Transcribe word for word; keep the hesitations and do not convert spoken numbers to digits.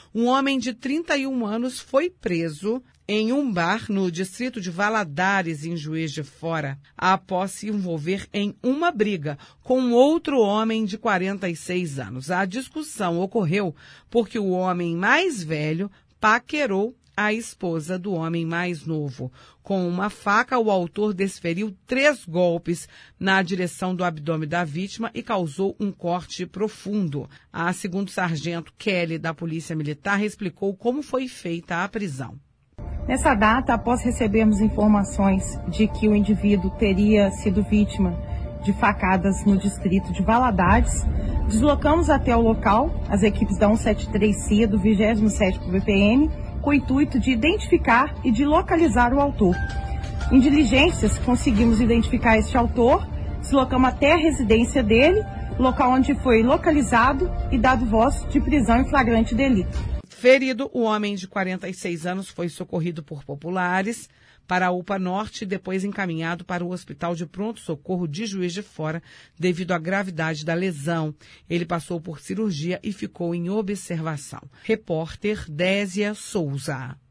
Um homem de trinta e um anos foi preso em um bar no distrito de Valadares, em Juiz de Fora, após se envolver em uma briga com outro homem de quarenta e seis anos. A discussão ocorreu porque o homem mais velho paquerou a esposa do homem mais novo. Com uma faca, o autor desferiu três golpes na direção do abdômen da vítima e causou um corte profundo. A segundo sargento Kelly, da Polícia Militar, explicou como foi feita a prisão. Nessa data, após recebermos informações de que o indivíduo teria sido vítima de facadas no distrito de Valadares, deslocamos até o local as equipes da cento e setenta e três C I A do vigésimo sétimo B P M, com o intuito de identificar e de localizar o autor. Em diligências, conseguimos identificar este autor, deslocamos até a residência dele, local onde foi localizado e dado voz de prisão em flagrante delito. Ferido, o homem de quarenta e seis anos foi socorrido por populares para a U P A Norte e depois encaminhado para o Hospital de Pronto-Socorro de Juiz de Fora devido à gravidade da lesão. Ele passou por cirurgia e ficou em observação. Repórter Désia Souza.